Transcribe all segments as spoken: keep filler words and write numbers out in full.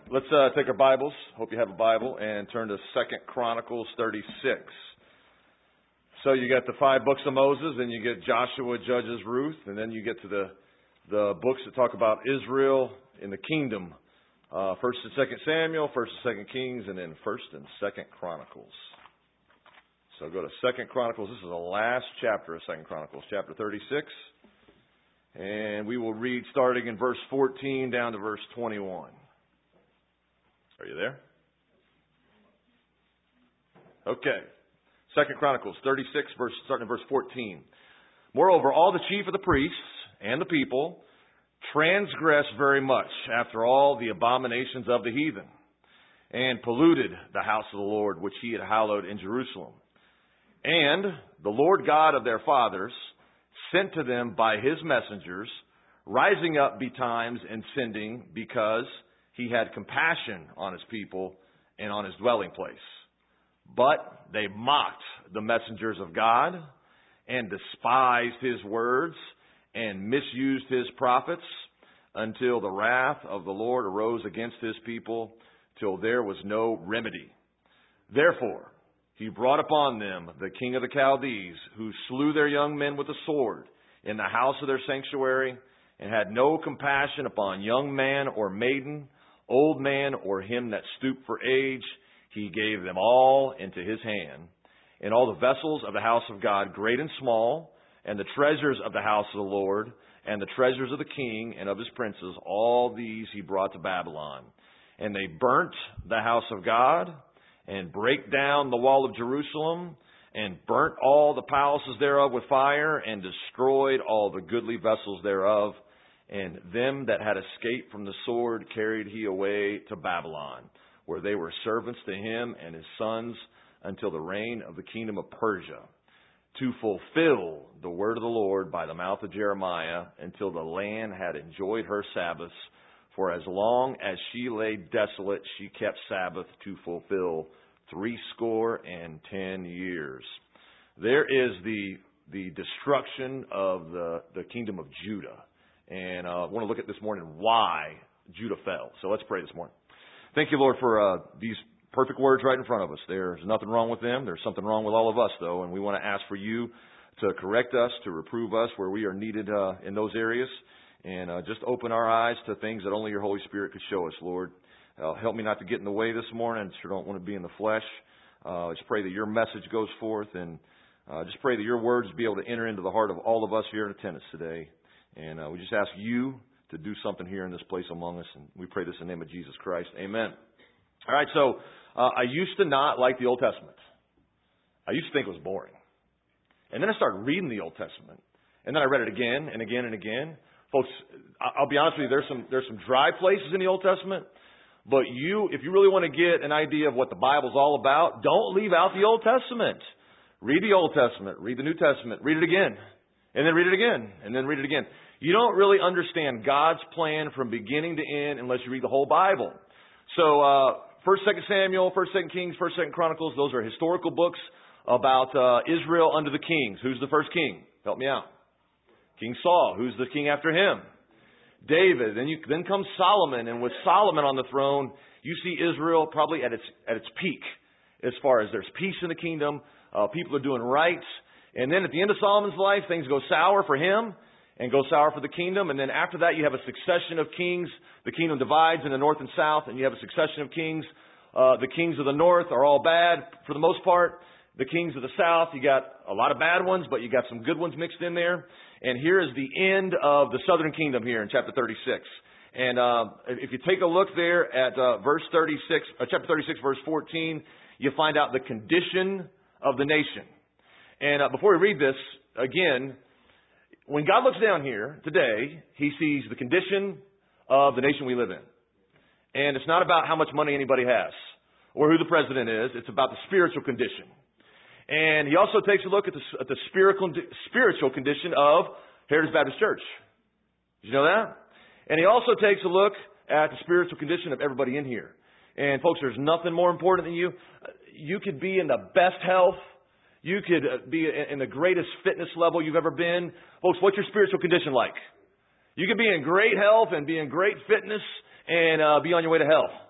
Let's uh, take our Bibles. Hope you have a Bible and turn to Second Chronicles thirty-six. So you got the five books of Moses, and you get Joshua, Judges, Ruth, and then you get to the the books that talk about Israel in the kingdom. Uh, First and Second Samuel, First and Second Kings, and then First and Second Chronicles. So go to Second Chronicles. This is the last chapter of Second Chronicles, chapter thirty-six, and we will read starting in verse fourteen down to verse twenty-one. Are you there? Okay. Second Chronicles thirty-six, verse, starting in verse fourteen. Moreover, all the chief of the priests and the people transgressed very much after all the abominations of the heathen, and polluted the house of the Lord, which he had hallowed in Jerusalem. And the Lord God of their fathers sent to them by his messengers, rising up betimes and sending, because he had compassion on his people and on his dwelling place. But they mocked the messengers of God and despised his words and misused his prophets, until the wrath of the Lord arose against his people, till there was no remedy. Therefore, he brought upon them the king of the Chaldees, who slew their young men with the sword in the house of their sanctuary, and had no compassion upon young man or maiden, old man, or him that stooped for age. He gave them all into his hand, and all the vessels of the house of God, great and small, and the treasures of the house of the Lord, and the treasures of the king and of his princes, all these he brought to Babylon. And they burnt the house of God, and brake down the wall of Jerusalem, and burnt all the palaces thereof with fire, and destroyed all the goodly vessels thereof. And them that had escaped from the sword carried he away to Babylon, where they were servants to him and his sons until the reign of the kingdom of Persia, to fulfill the word of the Lord by the mouth of Jeremiah, until the land had enjoyed her Sabbaths. For as long as she lay desolate, she kept Sabbath to fulfill threescore and ten years. There is the the destruction of the, the kingdom of Judah. And uh, I want to look at this morning why Judah fell. So let's pray this morning. Thank you, Lord, for uh, these perfect words right in front of us. There's nothing wrong with them. There's something wrong with all of us, though, and we want to ask for you to correct us, to reprove us where we are needed uh, in those areas, and uh, just open our eyes to things that only your Holy Spirit could show us, Lord. Uh, help me not to get in the way this morning. I sure don't want to be in the flesh. Uh, just pray that your message goes forth, and uh, just pray that your words be able to enter into the heart of all of us here in attendance today. And uh, we just ask you to do something here in this place among us. And we pray this in the name of Jesus Christ. Amen. All right, so uh, I used to not like the Old Testament. I used to think it was boring. And then I started reading the Old Testament. And then I read it again and again and again. Folks, I'll be honest with you, there's some, there's some dry places in the Old Testament. But you, if you really want to get an idea of what the Bible's all about, don't leave out the Old Testament. Read the Old Testament. Read the New Testament. Read it again. And then read it again. And then read it again. You don't really understand God's plan from beginning to end unless you read the whole Bible. So, uh, First, Second Samuel, First, Second Kings, First, Second Chronicles, those are historical books about uh, Israel under the kings. Who's the first king? Help me out. King Saul. Who's the king after him? David. Then you, then comes Solomon, and with Solomon on the throne, you see Israel probably at its at its peak as far as there's peace in the kingdom. Uh, people are doing right. And then at the end of Solomon's life, things go sour for him and go sour for the kingdom. And then after that, you have a succession of kings. The kingdom divides into north and south, and you have a succession of kings. Uh, the kings of the north are all bad for the most part. The kings of the south, you got a lot of bad ones, but you got some good ones mixed in there. And here is the end of the southern kingdom here in chapter thirty-six. And uh, if you take a look there at uh, verse thirty-six, uh, chapter thirty-six, verse fourteen, you find out the condition of the nation. And uh, before we read this, again, when God looks down here today, he sees the condition of the nation we live in. And it's not about how much money anybody has or who the president is. It's about the spiritual condition. And he also takes a look at the, at the spiritual, spiritual condition of Heritage Baptist Church. Did you know that? And he also takes a look at the spiritual condition of everybody in here. And folks, there's nothing more important than you. You could be in the best health. You could be in the greatest fitness level you've ever been. Folks, what's your spiritual condition like? You could be in great health and be in great fitness and uh, be on your way to hell.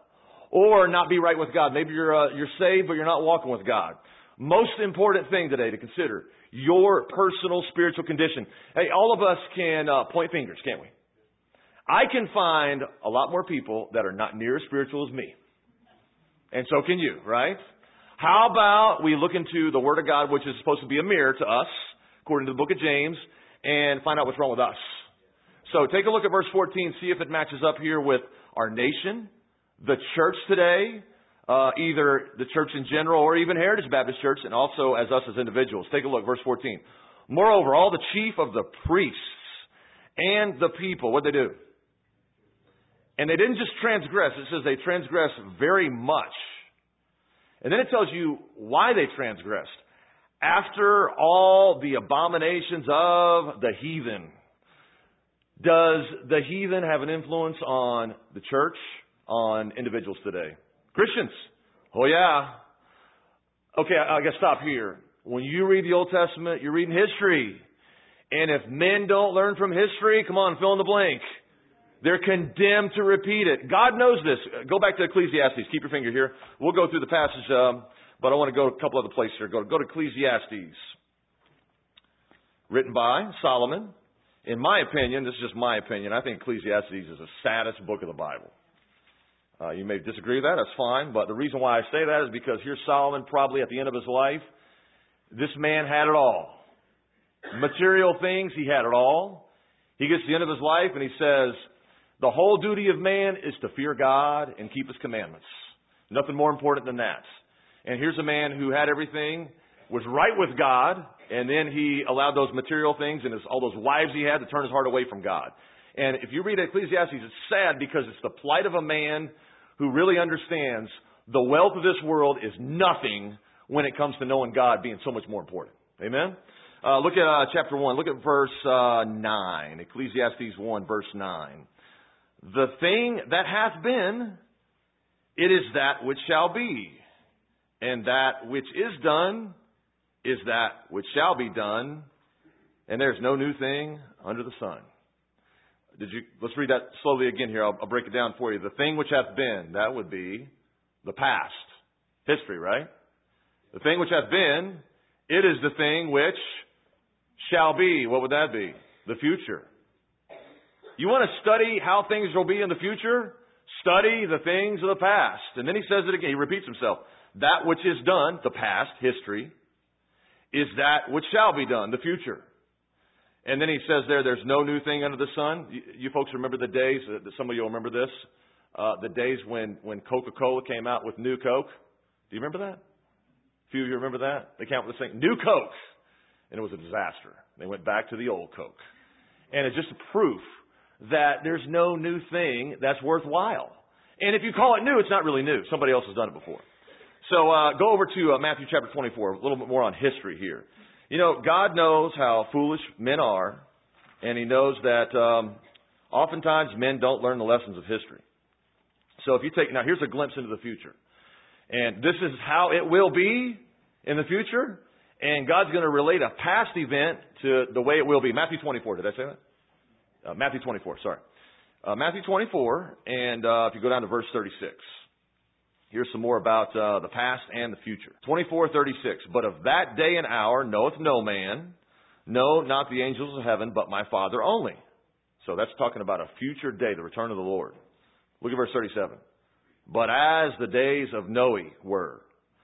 or not be right with God. Maybe you're uh, you're saved, but you're not walking with God. Most important thing today to consider, your personal spiritual condition. Hey, all of us can uh, point fingers, can't we? I can find a lot more people that are not near as spiritual as me. And so can you, right? How about we look into the Word of God, which is supposed to be a mirror to us, according to the book of James, and find out what's wrong with us. So take a look at verse fourteen, see if it matches up here with our nation, the church today, uh, either the church in general or even Heritage Baptist Church, and also as us as individuals. Take a look, verse fourteen. Moreover, all the chief of the priests and the people, what'd they do? And they didn't just transgress. It says they transgressed very much. And then it tells you why they transgressed. After all the abominations of the heathen. Does the heathen have an influence on the church, on individuals today? Christians. Oh yeah. Okay, I, I gotta stop here. When you read the Old Testament, you're reading history. And if men don't learn from history, come on, fill in the blank. They're condemned to repeat it. God knows this. Go back to Ecclesiastes. Keep your finger here. We'll go through the passage, um, but I want to go to a couple other places here. Go, go to Ecclesiastes. Written by Solomon. In my opinion, this is just my opinion, I think Ecclesiastes is the saddest book of the Bible. Uh, you may disagree with that. That's fine. But the reason why I say that is because here's Solomon probably at the end of his life. This man had it all. Material things, he had it all. He gets to the end of his life and he says, the whole duty of man is to fear God and keep His commandments. Nothing more important than that. And here's a man who had everything, was right with God, and then he allowed those material things and his, all those wives he had to turn his heart away from God. And if you read Ecclesiastes, it's sad because it's the plight of a man who really understands the wealth of this world is nothing when it comes to knowing God being so much more important. Amen? Uh, look at uh, chapter one. Look at verse uh, nine. Ecclesiastes one, verse nine. The thing that hath been, it is that which shall be. And that which is done is that which shall be done. And there's no new thing under the sun. Did you? Let's read that slowly again here. I'll, I'll break it down for you. The thing which hath been, that would be the past. History, right? The thing which hath been, it is the thing which shall be. What would that be? The future. You want to study how things will be in the future? Study the things of the past. And then he says it again. He repeats himself. That which is done, the past, history, is that which shall be done, the future. And then he says there, there's no new thing under the sun. You, you folks remember the days, uh, some of you will remember this, uh, the days when, when Coca-Cola came out with New Coke. Do you remember that? A few of you remember that? They came out with this thing, New Coke. And it was a disaster. They went back to the old Coke. And it's just a proof that there's no new thing that's worthwhile. And if you call it new, it's not really new. Somebody else has done it before. So uh, go over to uh, Matthew chapter twenty-four, a little bit more on history here. You know, God knows how foolish men are, and He knows that um, oftentimes men don't learn the lessons of history. So if you take, now here's a glimpse into the future. And this is how it will be in the future. And God's going to relate a past event to the way it will be. Matthew twenty-four, did I say that? Uh, Matthew twenty-four, sorry. Uh, Matthew twenty-four, and uh, if you go down to verse thirty-six. Here's some more about uh, the past and the future. twenty-four thirty-six. But of that day and hour knoweth no man, no, not the angels of heaven, but my Father only. So that's talking about a future day, the return of the Lord. Look at verse thirty-seven. But as the days of Noe were,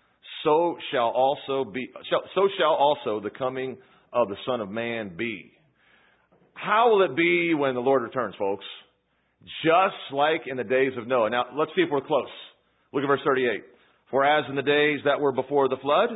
so shall also be. Shall, so shall also the coming of the Son of Man be. How will it be when the Lord returns, folks? Just like in the days of Noah. Now, let's see if we're close. Look at verse thirty-eight. For as in the days that were before the flood,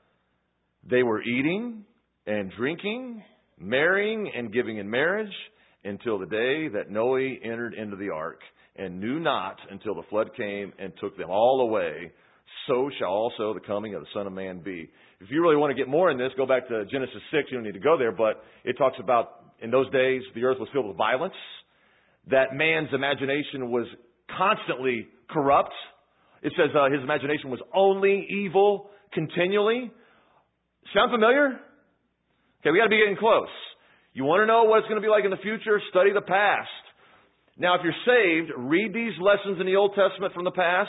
they were eating and drinking, marrying and giving in marriage, until the day that Noah entered into the ark, and knew not until the flood came and took them all away. So shall also the coming of the Son of Man be. If you really want to get more in this, go back to Genesis six. You don't need to go there, but it talks about in those days the earth was filled with violence, that man's imagination was constantly corrupt. It says uh, his imagination was only evil continually. Sound familiar? Okay, we got to be getting close. You want to know what it's going to be like in the future? Study the past. Now, if you're saved, read these lessons in the Old Testament from the past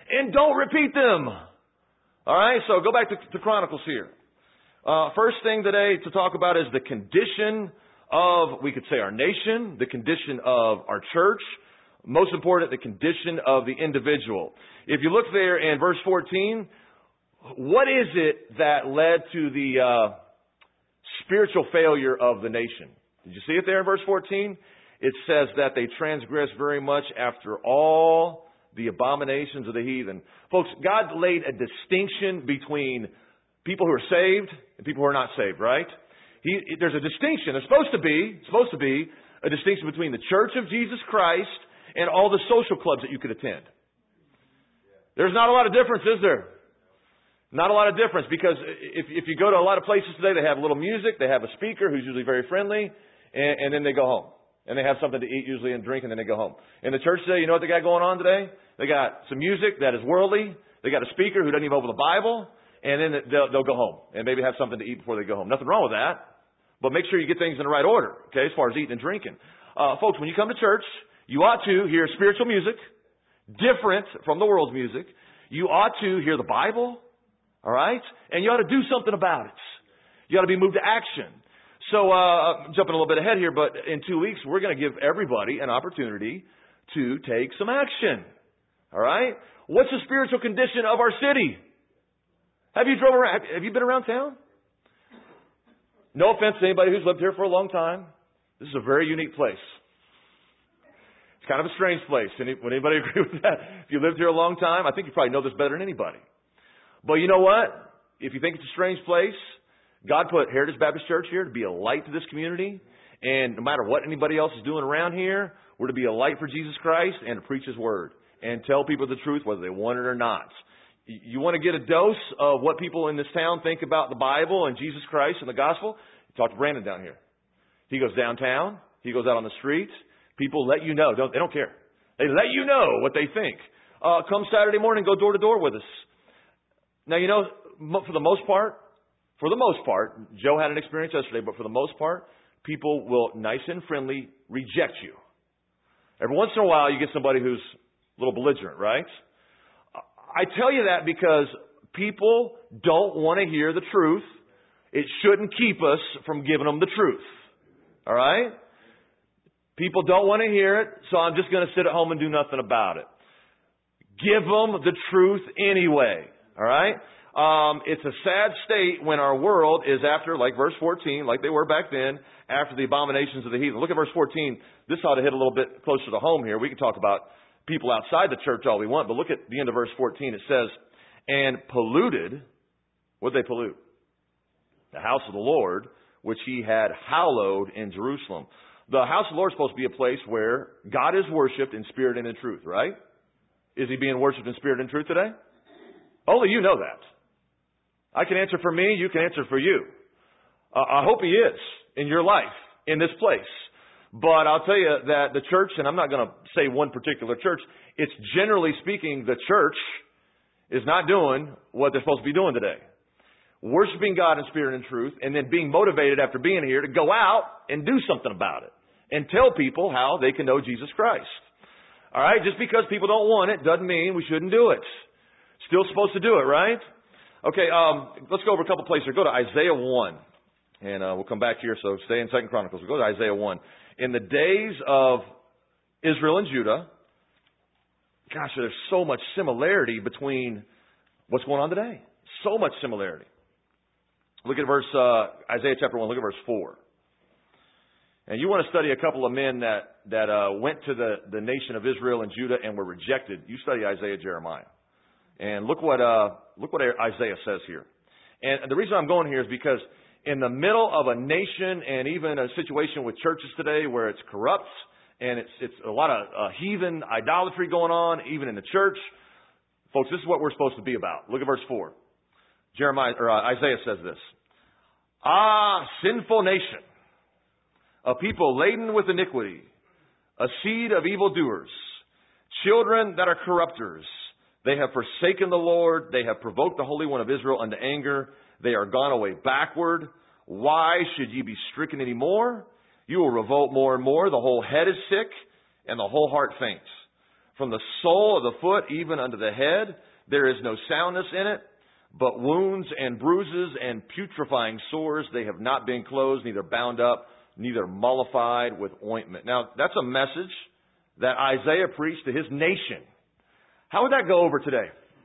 and don't repeat them. All right, so go back to, to Chronicles here. Uh, first thing today to talk about is the condition of, we could say, our nation, the condition of our church, most important, the condition of the individual. If you look there in verse fourteen, what is it that led to the uh, spiritual failure of the nation? Did you see it there in verse fourteen? It says that they transgressed very much after all the abominations of the heathen. Folks, God laid a distinction between people who are saved and people who are not saved, right? He, there's a distinction. There's supposed to be, supposed to be a distinction between the church of Jesus Christ and all the social clubs that you could attend. There's not a lot of difference, is there? Not a lot of difference, because if, if you go to a lot of places today, they have a little music, they have a speaker who's usually very friendly, and, and then they go home. And they have something to eat usually and drink, and then they go home. In the church today, you know what they got going on today? They got some music that is worldly. They got a speaker who doesn't even open the Bible, and then they'll, they'll go home and maybe have something to eat before they go home. Nothing wrong with that, but make sure you get things in the right order, okay, as far as eating and drinking. Uh, folks, when you come to church, you ought to hear spiritual music, different from the world's music. You ought to hear the Bible, all right? And you ought to do something about it. You ought to be moved to action. So, uh, jumping a little bit ahead here, but in two weeks, we're going to give everybody an opportunity to take some action. All right? What's the spiritual condition of our city? Have you drove around? Have you been around town? No offense to anybody who's lived here for a long time. This is a very unique place. It's kind of a strange place. Would anybody agree with that? If you lived here a long time, I think you probably know this better than anybody. But you know what? If you think it's a strange place, God put Heritage Baptist Church here to be a light to this community. And no matter what anybody else is doing around here, we're to be a light for Jesus Christ and to preach His Word and tell people the truth whether they want it or not. You want to get a dose of what people in this town think about the Bible and Jesus Christ and the gospel? Talk to Brandon down here. He goes downtown. He goes out on the streets. People let you know. Don't, they don't care. They let you know what they think. Uh, come Saturday morning, go door to door with us. Now, you know, for the most part, For the most part, Joe had an experience yesterday, but for the most part, people will nice and friendly reject you. Every once in a while, you get somebody who's a little belligerent, right? I tell you that because people don't want to hear the truth. It shouldn't keep us from giving them the truth. All right? People don't want to hear it, so I'm just going to sit at home and do nothing about it. Give them the truth anyway. All right? Um, it's a sad state when our world is after, like verse fourteen, like they were back then, after the abominations of the heathen. Look at verse fourteen. This ought to hit a little bit closer to home here. We can talk about people outside the church all we want, but look at the end of verse fourteen. It says, and polluted, what did they pollute? The house of the Lord, which He had hallowed in Jerusalem. The house of the Lord is supposed to be a place where God is worshipped in spirit and in truth, right? Is He being worshipped in spirit and truth today? Only you know that. I can answer for me, you can answer for you. Uh, I hope He is in your life, in this place. But I'll tell you that the church, and I'm not going to say one particular church, it's generally speaking the church is not doing what they're supposed to be doing today. Worshiping God in spirit and truth, and then being motivated after being here to go out and do something about it. And tell people how they can know Jesus Christ. All right? Just because people don't want it doesn't mean we shouldn't do it. Still supposed to do it, right? Okay, um, let's go over a couple places. Go to Isaiah one, and uh, we'll come back here, so stay in Second Chronicles. We'll go to Isaiah one. In the days of Israel and Judah, gosh, there's so much similarity between what's going on today. So much similarity. Look at verse, uh, Isaiah chapter one, look at verse four. And you want to study a couple of men that, that uh, went to the, the nation of Israel and Judah and were rejected. You study Isaiah, Jeremiah. And look what uh, look what Isaiah says here. And the reason I'm going here is because in the middle of a nation and even a situation with churches today where it's corrupt and it's it's a lot of uh, heathen idolatry going on, even in the church, folks, this is what we're supposed to be about. Look at verse four. Jeremiah or uh, Isaiah says this: Ah, sinful nation, a people laden with iniquity, a seed of evildoers, children that are corrupters. They have forsaken the Lord. They have provoked the Holy One of Israel unto anger. They are gone away backward. Why should ye be stricken any more? You will revolt more and more. The whole head is sick, and the whole heart faints. From the sole of the foot even unto the head, there is no soundness in it, but wounds and bruises and putrefying sores. They have not been closed, neither bound up, neither mollified with ointment. Now, that's a message that Isaiah preached to his nation. How would that go over today?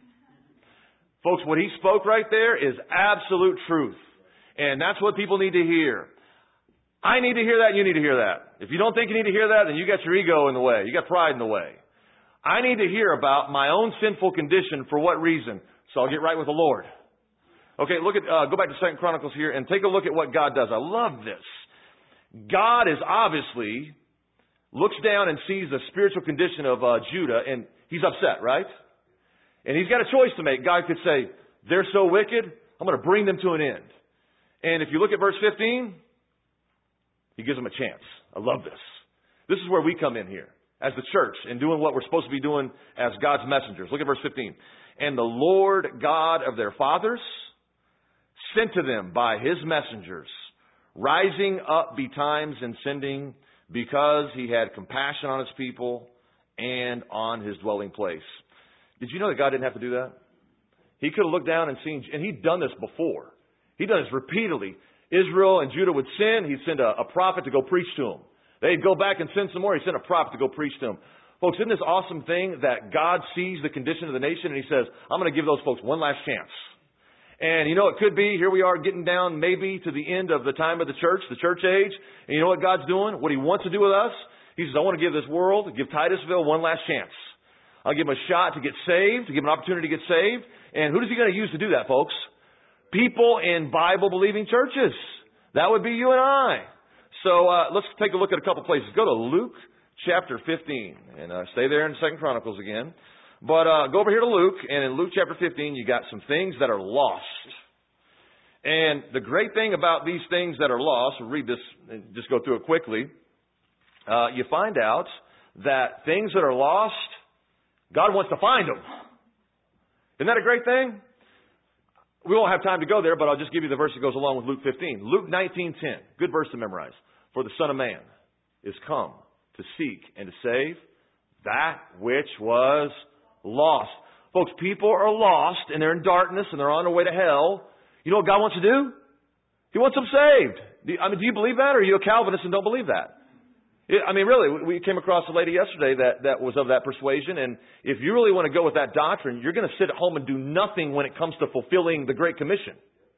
Folks, what he spoke right there is absolute truth. And that's what people need to hear. I need to hear that, and you need to hear that. If you don't think you need to hear that, then you got your ego in the way. You got pride in the way. I need to hear about my own sinful condition. For what reason? So I'll get right with the Lord. Okay, look at, uh, go back to Second Chronicles here and take a look at what God does. I love this. God is obviously looks down and sees the spiritual condition of uh, Judah, and he's upset, right? And he's got a choice to make. God could say, they're so wicked, I'm going to bring them to an end. And if you look at verse fifteen, he gives them a chance. I love this. This is where we come in here as the church and doing what we're supposed to be doing as God's messengers. Look at verse fifteen. And the Lord God of their fathers sent to them by his messengers, rising up betimes and sending, because he had compassion on his people and on his dwelling place. Did you know that God didn't have to do that? He could have looked down and seen, and he'd done this before. He'd done this repeatedly. Israel and Judah would sin. He'd send a, a prophet to go preach to them. They'd go back and sin some more. He'd send a prophet to go preach to them. Folks, isn't this awesome thing that God sees the condition of the nation and he says, I'm going to give those folks one last chance. And you know, it could be, here we are getting down maybe to the end of the time of the church, the church age. And you know what God's doing? What he wants to do with us? He says, I want to give this world, give Titusville one last chance. I'll give him a shot to get saved, to give him an opportunity to get saved. And who is he going to use to do that, folks? People in Bible-believing churches. That would be you and I. So uh, let's take a look at a couple places. Go to Luke chapter fifteen. And uh, stay there in Second Chronicles again. But uh, go over here to Luke. And in Luke chapter fifteen, you got some things that are lost. And the great thing about these things that are lost, we'll read this and just go through it quickly. Uh, you find out that things that are lost, God wants to find them. Isn't that a great thing? We won't have time to go there, but I'll just give you the verse that goes along with Luke fifteen. Luke nineteen ten. Good verse to memorize. For the Son of Man is come to seek and to save that which was lost. Folks, people are lost and they're in darkness and they're on their way to hell. You know what God wants to do? He wants them saved. I mean, do you believe that, or are you a Calvinist and don't believe that? I mean, really, we came across a lady yesterday that, that was of that persuasion, and if you really want to go with that doctrine, you're going to sit at home and do nothing when it comes to fulfilling the Great Commission.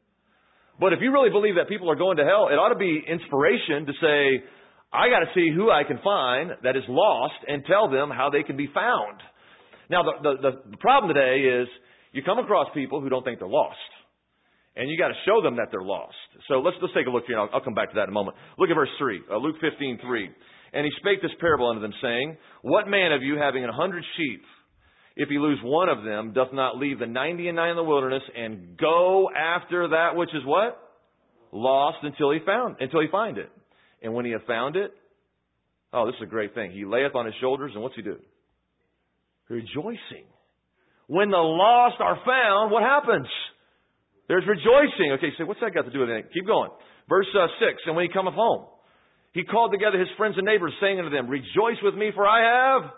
But if you really believe that people are going to hell, it ought to be inspiration to say, I got to see who I can find that is lost and tell them how they can be found. Now, the, the, the problem today is you come across people who don't think they're lost. And you got to show them that they're lost. So let's let's take a look here. I'll, I'll come back to that in a moment. Look at verse three, uh, Luke fifteen three. And he spake this parable unto them, saying, What man of you, having an hundred sheep, if he lose one of them, doth not leave the ninety and nine in the wilderness and go after that which is what? Lost until he found, until he find it. And when he hath found it, oh, this is a great thing. He layeth on his shoulders, and what's he do? Rejoicing. When the lost are found, what happens? There's rejoicing. Okay, so what's that got to do with anything? Keep going. Verse uh, six, and when he cometh home, he called together his friends and neighbors, saying unto them, Rejoice with me, for I have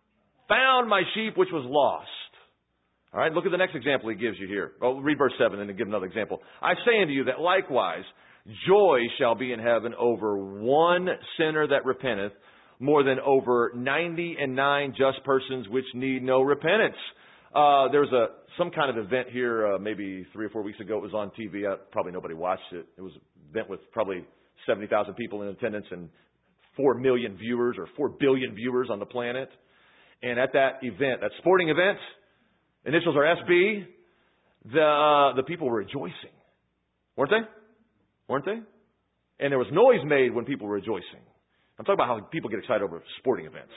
found my sheep which was lost. All right, look at the next example he gives you here. Oh, read verse seven and then give another example. I say unto you that likewise joy shall be in heaven over one sinner that repenteth, more than over ninety and nine just persons which need no repentance. Uh, there was a some kind of event here uh, maybe three or four weeks ago. It was on T V. Uh, probably nobody watched it. It was an event with probably seventy thousand people in attendance and four million viewers or four billion viewers on the planet. And at that event, that sporting event, initials are S B, the, uh, the people were rejoicing. Weren't they? Weren't they? And there was noise made when people were rejoicing. I'm talking about how people get excited over sporting events.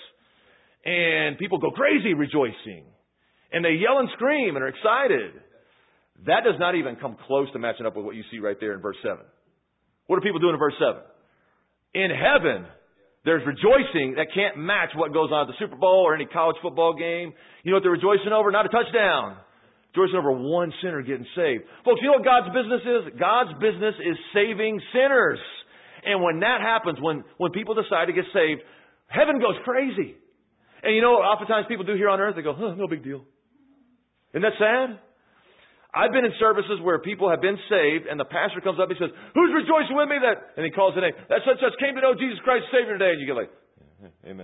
And people go crazy rejoicing. And they yell and scream and are excited. That does not even come close to matching up with what you see right there in verse seven. What are people doing in verse seven? In heaven, there's rejoicing that can't match what goes on at the Super Bowl or any college football game. You know what they're rejoicing over? Not a touchdown. Rejoicing over one sinner getting saved. Folks, you know what God's business is? God's business is saving sinners. And when that happens, when, when people decide to get saved, heaven goes crazy. And you know what oftentimes people do here on earth? They go, huh, no big deal. Isn't that sad? I've been in services where people have been saved and the pastor comes up and says, who's rejoicing with me? That, and he calls the name. That such such came to know Jesus Christ Savior today. And you get like, amen.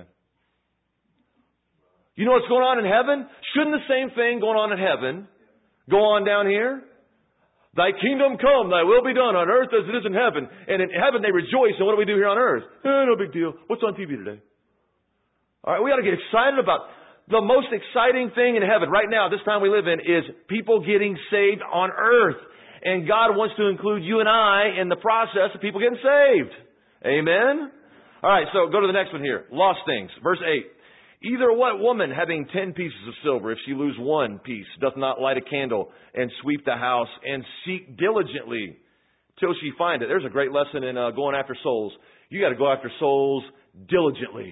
You know what's going on in heaven? Shouldn't the same thing going on in heaven go on down here? Thy kingdom come, thy will be done on earth as it is in heaven. And in heaven they rejoice. And what do we do here on earth? Eh, no big deal. What's on T V today? All right, we got to get excited about the most exciting thing in heaven right now, this time we live in, is people getting saved on earth. And God wants to include you and I in the process of people getting saved. Amen? All right, so go to the next one here. Lost things. Verse eight. Either what woman having ten pieces of silver, if she lose one piece, doth not light a candle and sweep the house and seek diligently till she find it. There's a great lesson in uh, going after souls. You got to go after souls diligently.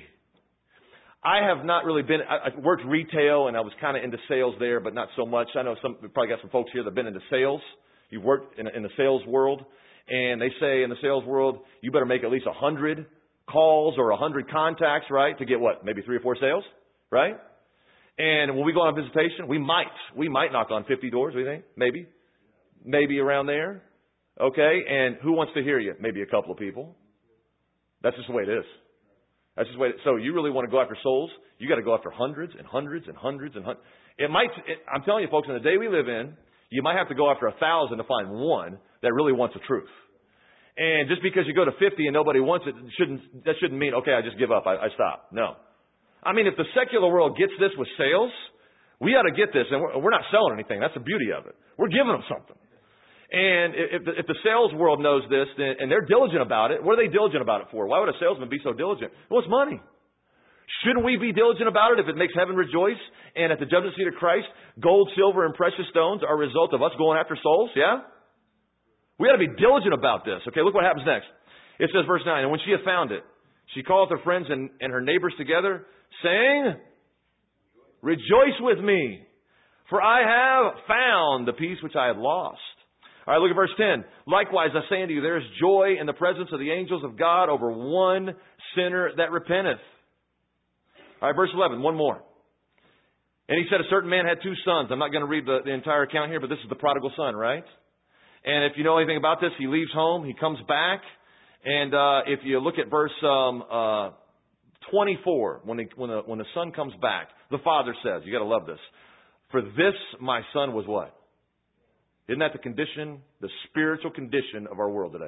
I have not really been, I, I worked retail and I was kind of into sales there, but not so much. I know some, we probably got some folks here that have been into sales. You've worked in, in the sales world, and they say in the sales world, you better make at least a hundred calls or a hundred contacts, right? To get what? Maybe three or four sales, right? And when we go on visitation, we might, we might knock on fifty doors, we think? Maybe. Maybe around there. Okay. And who wants to hear you? Maybe a couple of people. That's just the way it is. That's just the way. It, so you really want to go after souls? You got to go after hundreds and hundreds and hundreds and hundreds. It might. It, I'm telling you, folks, in the day we live in, you might have to go after a thousand to find one that really wants the truth. And just because you go to fifty and nobody wants it, shouldn't that shouldn't mean okay, I just give up, I, I stop. No. I mean, if the secular world gets this with sales, we ought to get this, and we're, we're not selling anything. That's the beauty of it. We're giving them something. And if the, if the sales world knows this, then, and they're diligent about it, what are they diligent about it for? Why would a salesman be so diligent? Well, it's money. Shouldn't we be diligent about it if it makes heaven rejoice? And at the judgment seat of Christ, gold, silver, and precious stones are a result of us going after souls? Yeah? We ought to be diligent about this. Okay, look what happens next. It says, verse nine, and when she had found it, she called her friends and, and her neighbors together, saying, rejoice with me, for I have found the peace which I had lost. All right, look at verse ten. Likewise, I say unto you, there is joy in the presence of the angels of God over one sinner that repenteth. All right, verse eleven, one more. And he said, a certain man had two sons. I'm not going to read the, the entire account here, but this is the prodigal son, right? And if you know anything about this, he leaves home, he comes back, and uh, if you look at verse um, uh, twenty-four, when, he, when, the, when the son comes back, the father says, you got to love this, for this my son was what? Isn't that the condition, the spiritual condition of our world today?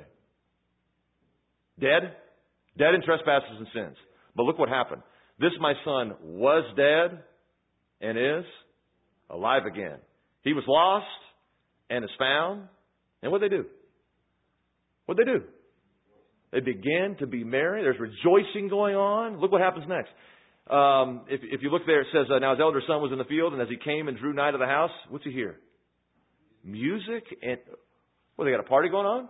Dead? Dead in trespasses and sins. But look what happened. This my son was dead and is alive again. He was lost and is found. And what did they do? What did they do? They began to be merry. There's rejoicing going on. Look what happens next. Um, if, if you look there, it says, uh, now his elder son was in the field, and as he came and drew nigh to the house, what's he hear? Music and, well, they got a party going on?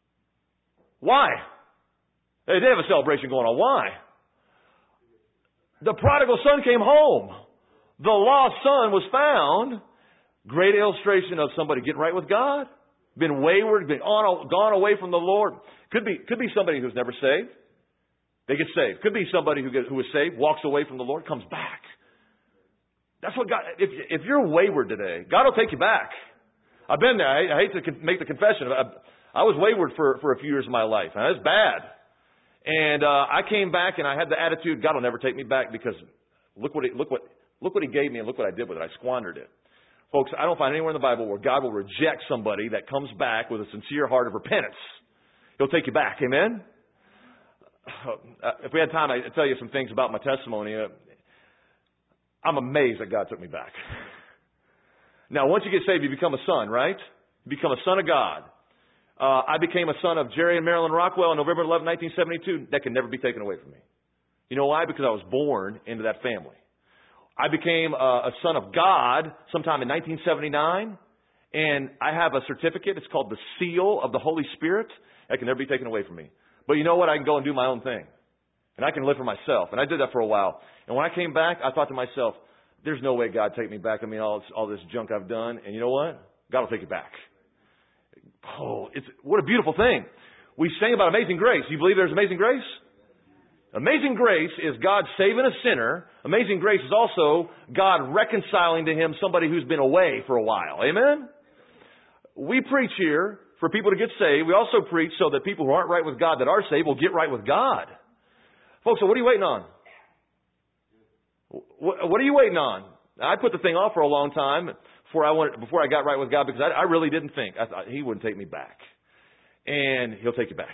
Why? They did have a celebration going on. Why? The prodigal son came home. The lost son was found. Great illustration of somebody getting right with God. Been wayward, been on, gone away from the Lord. Could be, could be somebody who's never saved. They get saved. Could be somebody who, get, who is saved, walks away from the Lord, comes back. That's what God, if, if you're wayward today, God will take you back. I've been there. I, I hate to con- make the confession. I, I was wayward for, for a few years of my life. And it's bad. And uh, I came back and I had the attitude, God will never take me back because look what, he, look, what, look what He gave me and look what I did with it. I squandered it. Folks, I don't find anywhere in the Bible where God will reject somebody that comes back with a sincere heart of repentance. He'll take you back. Amen? If we had time, I'd tell you some things about my testimony. I'm amazed that God took me back. Now, once you get saved, you become a son, right? You become a son of God. Uh, I became a son of Jerry and Marilyn Rockwell on November eleventh, nineteen seventy-two. That can never be taken away from me. You know why? Because I was born into that family. I became a, a son of God sometime in nineteen seventy-nine, and I have a certificate. It's called the Seal of the Holy Spirit. That can never be taken away from me. But you know what? I can go and do my own thing, and I can live for myself. And I did that for a while. And when I came back, I thought to myself, there's no way God take me back. I mean, all this, all this junk I've done. And you know what? God will take you back. Oh, it's what a beautiful thing. We sing about amazing grace. You believe there's amazing grace? Amazing grace is God saving a sinner. Amazing grace is also God reconciling to him somebody who's been away for a while. Amen? We preach here for people to get saved. We also preach so that people who aren't right with God that are saved will get right with God. Folks, so what are you waiting on? What are you waiting on? I put the thing off for a long time before I went, before I got right with God because I, I really didn't think. I thought he wouldn't take me back. And he'll take you back.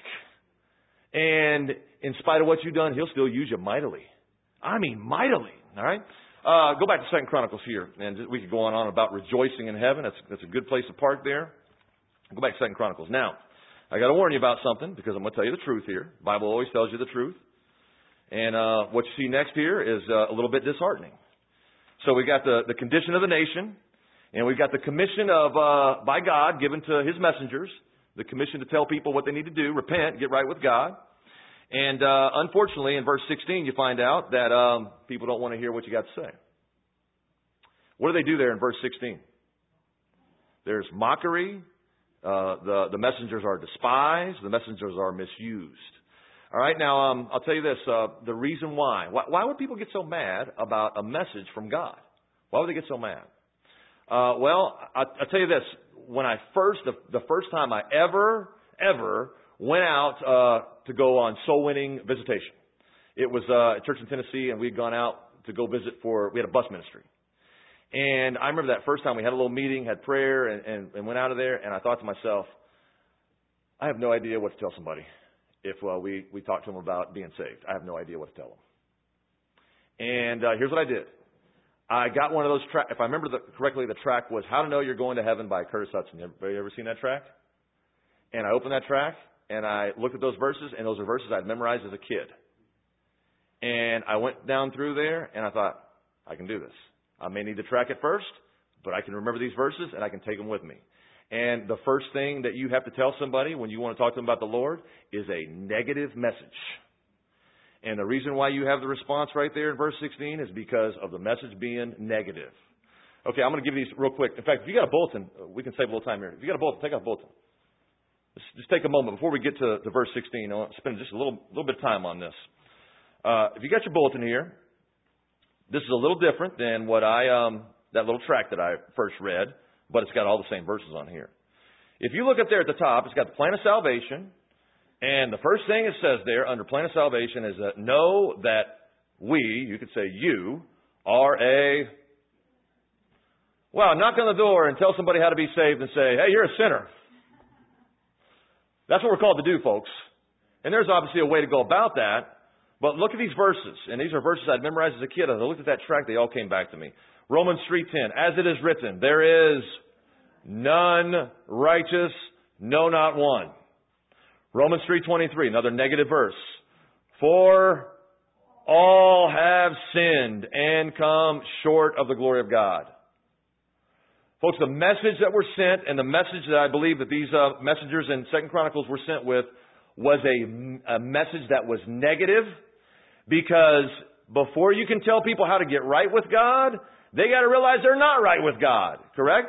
And in spite of what you've done, he'll still use you mightily. I mean mightily. All right? Uh, go back to Second Chronicles here. And we could go on and on about rejoicing in heaven. That's, that's a good place to park there. Go back to Second Chronicles. Now, I got to warn you about something because I'm going to tell you the truth here. The Bible always tells you the truth. And uh, what you see next here is uh, a little bit disheartening. So we got the, the condition of the nation, and we've got the commission of uh, by God given to his messengers, the commission to tell people what they need to do, repent, get right with God. And uh, unfortunately, in verse sixteen, you find out that um, people don't want to hear what you got to say. What do they do there in verse sixteen? There's mockery. Uh, the, the messengers are despised. The messengers are misused. All right, now, um, I'll tell you this, uh, the reason why. why. Why would people get so mad about a message from God? Why would they get so mad? Uh, well, I, I'll tell you this. When I first, the, the first time I ever, ever went out uh, to go on soul-winning visitation, it was uh, a church in Tennessee, and we'd gone out to go visit for, we had a bus ministry. And I remember that first time we had a little meeting, had prayer, and, and, and went out of there, and I thought to myself, I have no idea what to tell somebody. If uh, we, we talk to them about being saved. I have no idea what to tell them. And uh, here's what I did. I got one of those tracks. If I remember the, correctly, the track was How to Know You're Going to Heaven by Curtis Hudson. Everybody ever seen that track? And I opened that track, and I looked at those verses, and those are verses I'd memorized as a kid. And I went down through there, and I thought, I can do this. I may need to track it first, but I can remember these verses, and I can take them with me. And the first thing that you have to tell somebody when you want to talk to them about the Lord is a negative message. And the reason why you have the response right there in verse sixteen is because of the message being negative. Okay, I'm going to give you these real quick. In fact, if you got a bulletin, we can save a little time here. If you got a bulletin, take out a bulletin. Just, just take a moment before we get to, to verse sixteen. I want to spend just a little, little bit of time on this. Uh, if you got your bulletin here, this is a little different than what I um, that little tract that I first read. But it's got all the same verses on here. If you look up there at the top, it's got the plan of salvation. And the first thing it says there under plan of salvation is that know that we, you could say you, are a, well, knock on the door and tell somebody how to be saved and say, hey, you're a sinner. That's what we're called to do, folks. And there's obviously a way to go about that. But look at these verses. And these are verses I'd memorized as a kid. As I looked at that tract, they all came back to me. Romans three ten, as it is written, there is none righteous, no, not one. Romans three twenty-three, another negative verse. For all have sinned and come short of the glory of God. Folks, the message that we're sent and the message that I believe that these uh, messengers in Second Chronicles were sent with was a, a message that was negative because before you can tell people how to get right with God, they got to realize they're not right with God, correct?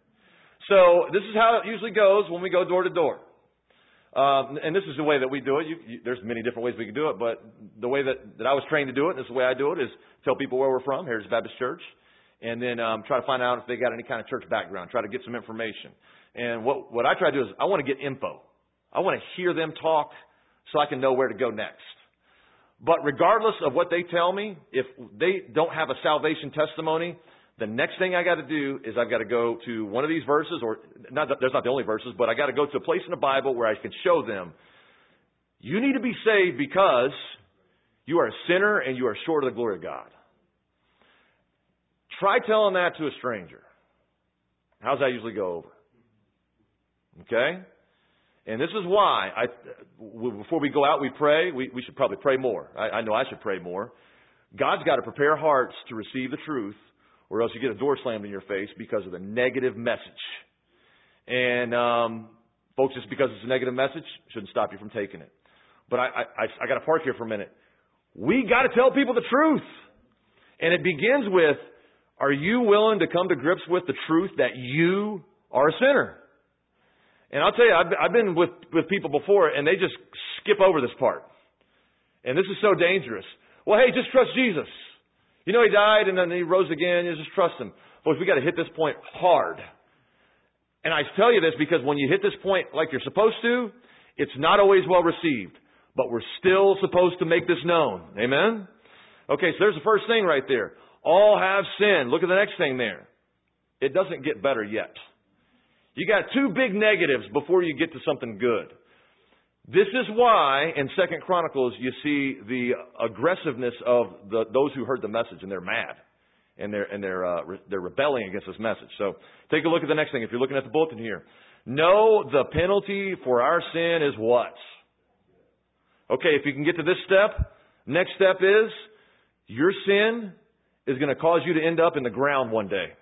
So this is how it usually goes when we go door to door. Um, and this is the way that we do it. You, you, there's many different ways we can do it, but the way that, that I was trained to do it, and this is the way I do it, is tell people where we're from, Heritage Baptist Church, and then um, try to find out if they got any kind of church background, try to get some information. And what, what I try to do is I want to get info. I want to hear them talk so I can know where to go next. But regardless of what they tell me, if they don't have a salvation testimony, the next thing I got to do is I've got to go to one of these verses, or not, there's not the only verses, but I got to go to a place in the Bible where I can show them, you need to be saved because you are a sinner and you are short of the glory of God. Try telling that to a stranger. How's that usually go over? Okay? And this is why, I, before we go out, we pray. We, we should probably pray more. I, I know I should pray more. God's got to prepare hearts to receive the truth, or else you get a door slammed in your face because of the negative message. And, um, folks, just because it's a negative message shouldn't stop you from taking it. But I, I, I got to park here for a minute. We got to tell people the truth. And it begins with, are you willing to come to grips with the truth that you are a sinner? And I'll tell you, I've, I've been with, with people before, and they just skip over this part. And this is so dangerous. Well, hey, just trust Jesus. You know, He died and then He rose again. You just trust Him. Folks, we got to hit this point hard. And I tell you this because when you hit this point like you're supposed to, it's not always well received. But we're still supposed to make this known. Amen? Okay, so there's the first thing right there. All have sinned. Look at the next thing there. It doesn't get better yet. You got two big negatives before you get to something good. This is why in Second Chronicles you see the aggressiveness of the, those who heard the message, and they're mad. And they're, and they're, uh, re- they're rebelling against this message. So take a look at the next thing. If you're looking at the bulletin here. No, the penalty for our sin is what? Okay, if you can get to this step, next step is your sin is going to cause you to end up in the ground one day.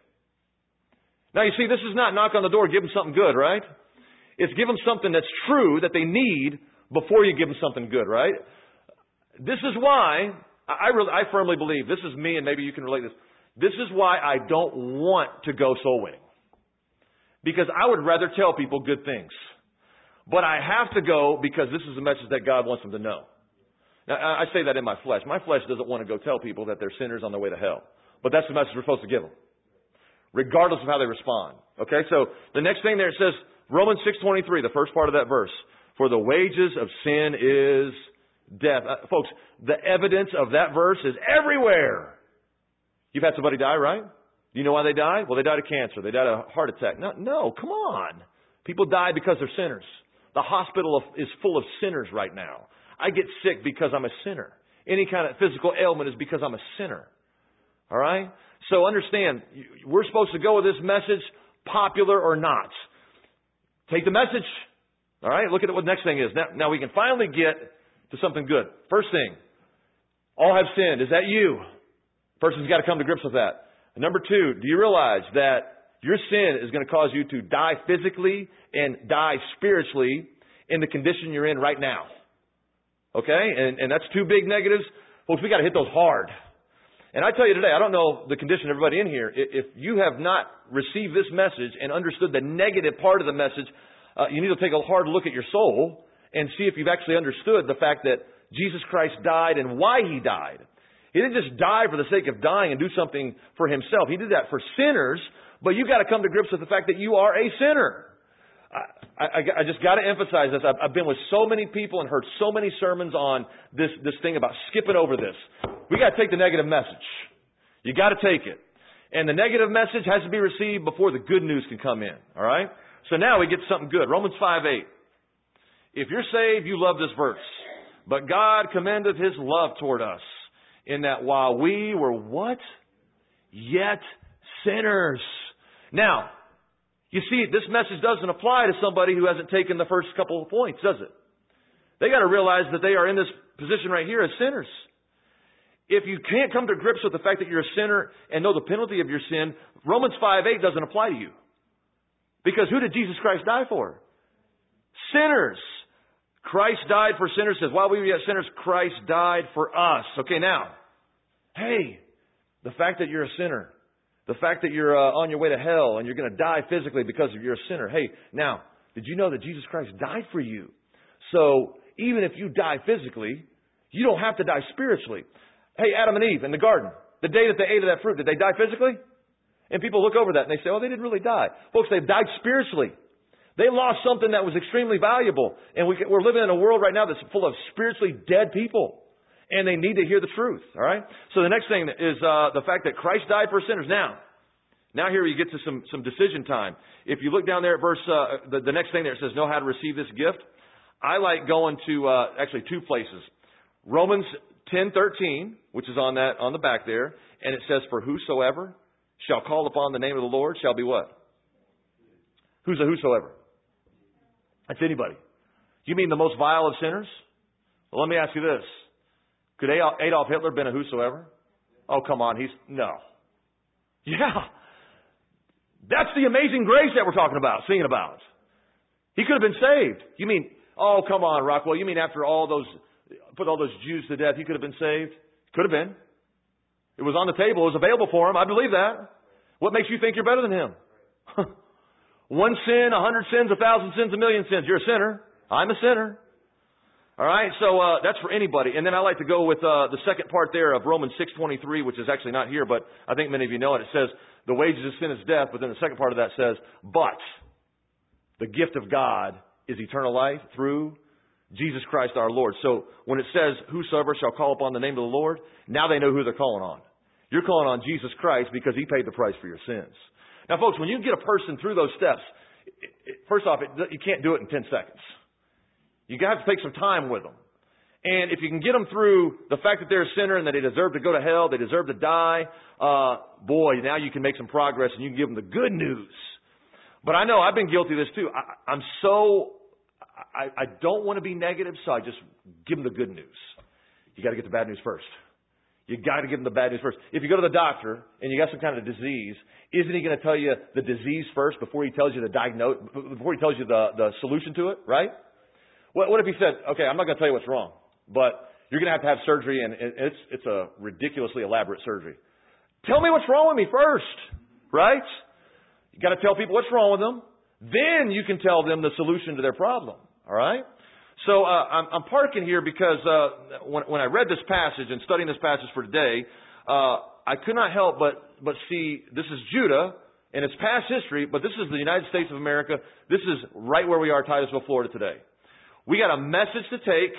Now you see, this is not knock on the door, give them something good, right? It's give them something that's true that they need before you give them something good, right? This is why, I, really, I firmly believe, this is me and maybe you can relate this. This is why I don't want to go soul winning. Because I would rather tell people good things. But I have to go because this is a message that God wants them to know. Now, I say that in my flesh. My flesh doesn't want to go tell people that they're sinners on their way to hell. But that's the message we're supposed to give them. Regardless of how they respond. Okay, so the next thing there it says, Romans six twenty-three, the first part of that verse. For the wages of sin is death. Uh, folks, the evidence of that verse is everywhere. You've had somebody die, right? Do you know why they died? Well, they died of cancer. They died of a heart attack. No, no, come on. People die because they're sinners. The hospital is full of sinners right now. I get sick because I'm a sinner. Any kind of physical ailment is because I'm a sinner. All right? So understand, we're supposed to go with this message, popular or not. Take the message. All right? Look at what the next thing is. Now, now we can finally get to something good. First thing, all have sinned. Is that you? Person's got to come to grips with that. And number two, do you realize that your sin is going to cause you to die physically and die spiritually in the condition you're in right now? Okay? And, and that's two big negatives. Folks, we got to hit those hard. And I tell you today, I don't know the condition of everybody in here. If you have not received this message and understood the negative part of the message, uh, you need to take a hard look at your soul and see if you've actually understood the fact that Jesus Christ died and why He died. He didn't just die for the sake of dying and do something for Himself. He did that for sinners, but you've got to come to grips with the fact that you are a sinner. I, I, I just got to emphasize this. I've, I've been with so many people and heard so many sermons on this, this thing about skipping over this. We got to take the negative message. You got to take it. And the negative message has to be received before the good news can come in. All right? So now we get something good. Romans five eight. If you're saved, you love this verse. But God commendeth His love toward us, in that while we were what? Yet sinners. Now, you see, this message doesn't apply to somebody who hasn't taken the first couple of points, does it? They got to realize that they are in this position right here as sinners. If you can't come to grips with the fact that you're a sinner and know the penalty of your sin, Romans five eight doesn't apply to you. Because who did Jesus Christ die for? Sinners. Christ died for sinners. Says, while we were yet sinners, Christ died for us. Okay, now, hey, the fact that you're a sinner, the fact that you're uh, on your way to hell and you're going to die physically because you're a sinner. Hey, now, did you know that Jesus Christ died for you? So even if you die physically, you don't have to die spiritually. Hey, Adam and Eve in the garden, the day that they ate of that fruit, did they die physically? And people look over that and they say, oh, they didn't really die. Folks, they've died spiritually. They lost something that was extremely valuable. And we, we're living in a world right now that's full of spiritually dead people. And they need to hear the truth. All right? So the next thing is uh, the fact that Christ died for sinners. Now, now here you get to some, some decision time. If you look down there at verse, uh, the, the next thing there, it says, know how to receive this gift. I like going to uh, actually two places. Romans ten thirteen, which is on that on the back there. And it says, for whosoever shall call upon the name of the Lord shall be what? Who's a whosoever? That's anybody. You mean the most vile of sinners? Well, let me ask you this. Could Adolf Hitler have been a whosoever? Oh, come on. He's, no. Yeah. That's the amazing grace that we're talking about, singing about. He could have been saved. You mean, oh, come on, Rockwell. You mean after all those, put all those Jews to death, he could have been saved? Could have been. It was on the table. It was available for him. I believe that. What makes you think you're better than him? One sin, a hundred sins, a thousand sins, a million sins. You're a sinner. I'm a sinner. All right, so uh, that's for anybody. And then I like to go with uh, the second part there of Romans six twenty-three, which is actually not here, but I think many of you know it. It says, the wages of sin is death, but then the second part of that says, but the gift of God is eternal life through Jesus Christ our Lord. So when it says, whosoever shall call upon the name of the Lord, now they know who they're calling on. You're calling on Jesus Christ because He paid the price for your sins. Now, folks, when you get a person through those steps, it, it, first off, it, you can't do it in ten seconds. You have to take some time with them. And if you can get them through the fact that they're a sinner and that they deserve to go to hell, they deserve to die, uh, boy, now you can make some progress and you can give them the good news. But I know I've been guilty of this too. I, I'm so, I, I don't want to be negative, so I just give them the good news. You got to get the bad news first. You got to give them the bad news first. If you go to the doctor and you got some kind of disease, isn't he going to tell you the disease first before he tells you the diagnose, before he tells you the, the solution to it, right? What, what if he said, okay, I'm not going to tell you what's wrong, but you're going to have to have surgery, and it's it's a ridiculously elaborate surgery. Tell me what's wrong with me first, right? You got to tell people what's wrong with them. Then you can tell them the solution to their problem, all right? So uh, I'm, I'm parking here because uh, when, when I read this passage and studying this passage for today, uh, I could not help but, but see this is Judah, and it's past history, but this is the United States of America. This is right where we are, Titusville, Florida today. We got a message to take,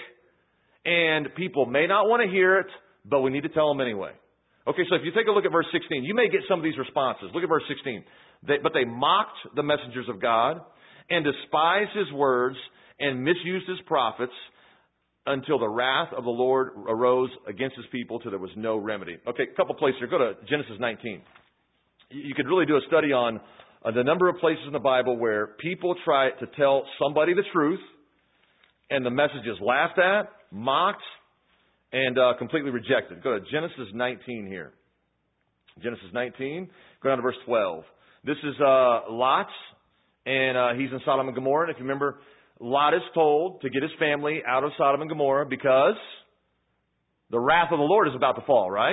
and people may not want to hear it, but we need to tell them anyway. Okay, so if you take a look at verse sixteen, you may get some of these responses. Look at verse sixteen. They, but they mocked the messengers of God and despised His words and misused His prophets until the wrath of the Lord arose against His people till there was no remedy. Okay, a couple places here. Go to Genesis nineteen. You could really do a study on uh, the number of places in the Bible where people try to tell somebody the truth, and the message is laughed at, mocked, and uh, completely rejected. Go to Genesis nineteen here. Genesis nineteen, go down to verse twelve. This is uh, Lot, and uh, he's in Sodom and Gomorrah. And if you remember, Lot is told to get his family out of Sodom and Gomorrah because the wrath of the Lord is about to fall, right?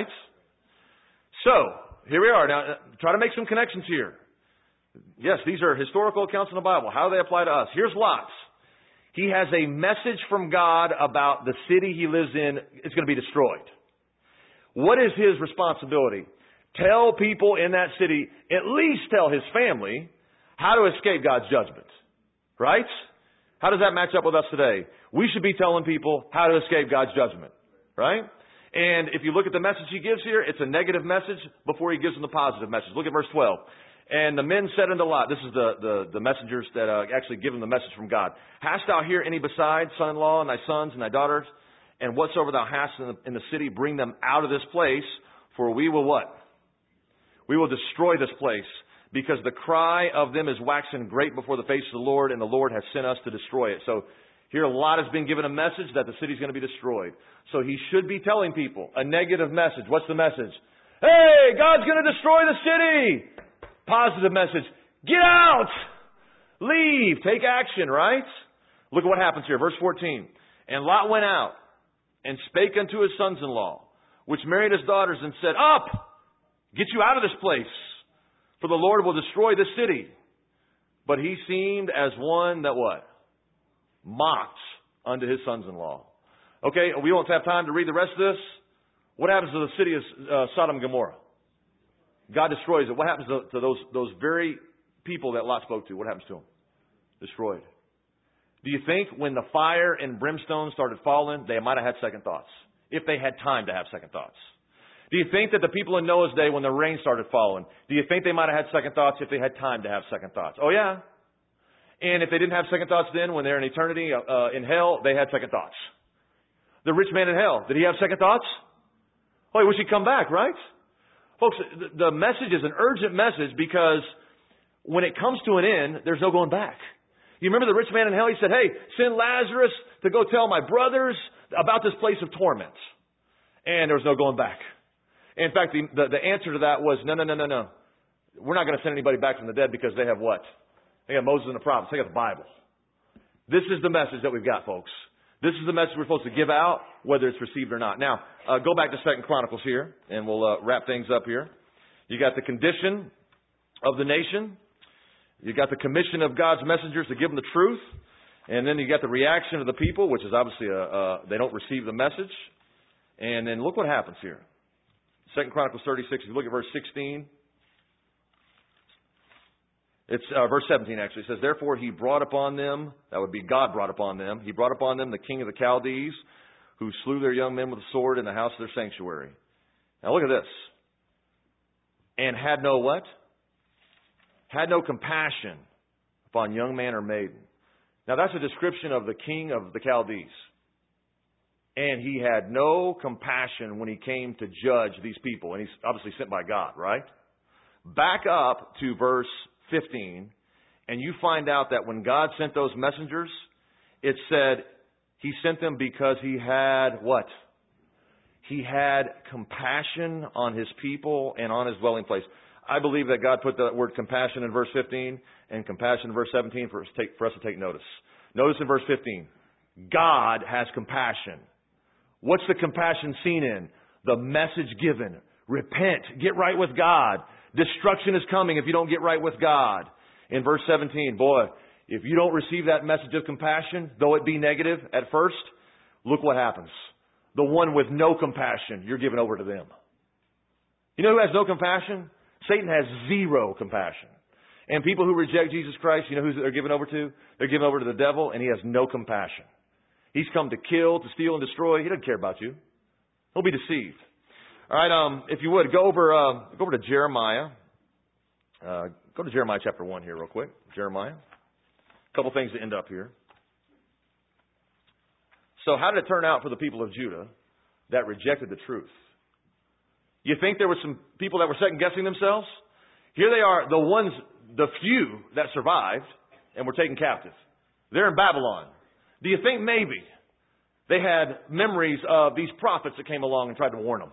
So, here we are. Now, try to make some connections here. Yes, these are historical accounts in the Bible. How do they apply to us? Here's Lot. He has a message from God about the city he lives in is going to be destroyed. What is his responsibility? Tell people in that city, at least tell his family, how to escape God's judgment. Right? How does that match up with us today? We should be telling people how to escape God's judgment. Right? And if you look at the message he gives here, it's a negative message before he gives them the positive message. Look at verse twelve. And the men said unto Lot, this is the, the, the messengers that uh, actually give him the message from God. Hast thou here any besides, son-in-law, and thy sons, and thy daughters? And whatsoever thou hast in the, in the city, bring them out of this place, for we will what? We will destroy this place, because the cry of them is waxen great before the face of the Lord, and the Lord has sent us to destroy it. So here Lot has been given a message that the city is going to be destroyed. So he should be telling people a negative message. What's the message? Hey, God's going to destroy the city! Positive message. Get out! Leave. Take action, right? Look at what happens here. Verse fourteen. And Lot went out and spake unto his sons-in-law, which married his daughters, and said, Up! Get you out of this place, for the Lord will destroy this city. But he seemed as one that what? Mocked unto his sons-in-law. Okay, we won't have time to read the rest of this. What happens to the city of uh, Sodom and Gomorrah? God destroys it. What happens to, to those those very people that Lot spoke to? What happens to them? Destroyed. Do you think when the fire and brimstone started falling, they might have had second thoughts? If they had time to have second thoughts. Do you think that the people in Noah's day, when the rain started falling, do you think they might have had second thoughts if they had time to have second thoughts? Oh, yeah. And if they didn't have second thoughts then, when they're in eternity uh, in hell, they had second thoughts. The rich man in hell, did he have second thoughts? Oh, he wish he'd come back, right? Folks, the message is an urgent message because when it comes to an end, there's no going back. You remember the rich man in hell? He said, hey, send Lazarus to go tell my brothers about this place of torment. And there was no going back. In fact, the, the, the answer to that was, no, no, no, no, no. We're not going to send anybody back from the dead because they have what? They got Moses and the prophets. They got the Bible. This is the message that we've got, folks. This is the message we're supposed to give out, whether it's received or not. Now, uh, go back to Second Chronicles here, and we'll uh, wrap things up here. You got the condition of the nation. You got the commission of God's messengers to give them the truth. And then you got the reaction of the people, which is obviously a, uh, they don't receive the message. And then look what happens here. Second Chronicles thirty-six, if you look at verse sixteen. It's uh, verse seventeen, actually. It says, therefore he brought upon them, that would be God brought upon them, he brought upon them the king of the Chaldees, who slew their young men with a sword in the house of their sanctuary. Now look at this. And had no what? Had no compassion upon young man or maiden. Now that's a description of the king of the Chaldees. And he had no compassion when he came to judge these people. And he's obviously sent by God, right? Back up to verse fifteen, and you find out that when God sent those messengers, it said he sent them because he had what? He had compassion on his people and on his dwelling place. I believe that God put the word compassion in verse fifteen and compassion in verse seventeen for us to take, for us to take notice. Notice in verse fifteen, God has compassion. What's the compassion seen in? The message given. Repent. Get right with God. Destruction is coming if you don't get right with God. In verse seventeen, boy, if you don't receive that message of compassion, though it be negative at first, look what happens. The one with no compassion, you're given over to them. You know who has no compassion? Satan has zero compassion. And people who reject Jesus Christ, you know who they're given over to? They're given over to the devil, and he has no compassion. He's come to kill, to steal, and destroy. He doesn't care about you. He'll be deceived. All right, um, if you would, go over, uh, go over to Jeremiah. Uh, go to Jeremiah chapter one here real quick. Jeremiah. A couple things to end up here. So how did it turn out for the people of Judah that rejected the truth? You think there were some people that were second-guessing themselves? Here they are, the ones, the few that survived and were taken captive. They're in Babylon. Do you think maybe they had memories of these prophets that came along and tried to warn them?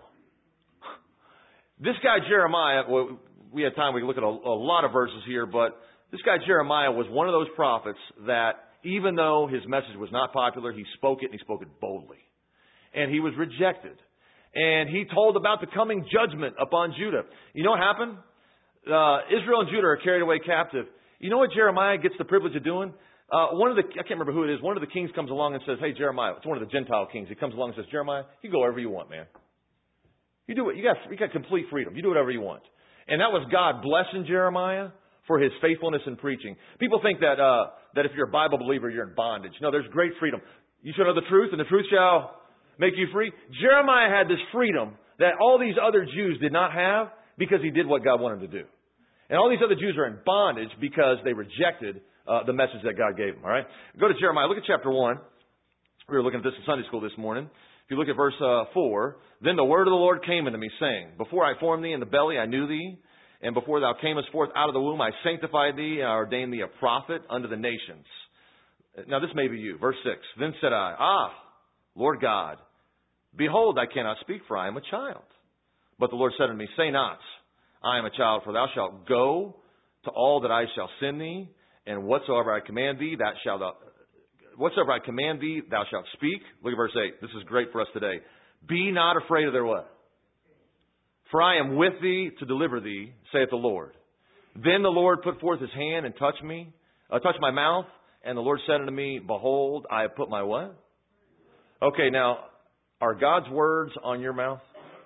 This guy Jeremiah, well, we had time, we could look at a, a lot of verses here, but this guy Jeremiah was one of those prophets that even though his message was not popular, he spoke it and he spoke it boldly. And he was rejected. And he told about the coming judgment upon Judah. You know what happened? Uh, Israel and Judah are carried away captive. You know what Jeremiah gets the privilege of doing? Uh, one of the, I can't remember who it is, one of the kings comes along and says, hey, Jeremiah, it's one of the Gentile kings. He comes along and says, Jeremiah, you go wherever you want, man. You do it. You got, you got complete freedom. You do whatever you want. And that was God blessing Jeremiah for his faithfulness in preaching. People think that, uh, that if you're a Bible believer, you're in bondage. No, there's great freedom. You shall know the truth, and the truth shall make you free. Jeremiah had this freedom that all these other Jews did not have because he did what God wanted him to do. And all these other Jews are in bondage because they rejected uh, the message that God gave them. All right? Go to Jeremiah. Look at chapter one. We were looking at this in Sunday school this morning. If you look at verse uh, four, then the word of the Lord came unto me, saying, before I formed thee in the belly, I knew thee. And before thou camest forth out of the womb, I sanctified thee, and I ordained thee a prophet unto the nations. Now this may be you. Verse six. Then said I, ah, Lord God, behold, I cannot speak, for I am a child. But the Lord said unto me, say not, I am a child, for thou shalt go to all that I shall send thee, and whatsoever I command thee, that shalt thou, whatsoever I command thee, thou shalt speak. Look at verse eight. This is great for us today. Be not afraid of their what? For I am with thee to deliver thee, saith the Lord. Then the Lord put forth his hand and touched me, uh, touched my mouth, and the Lord said unto me, behold, I have put my what? Okay, now, are God's words on your mouth?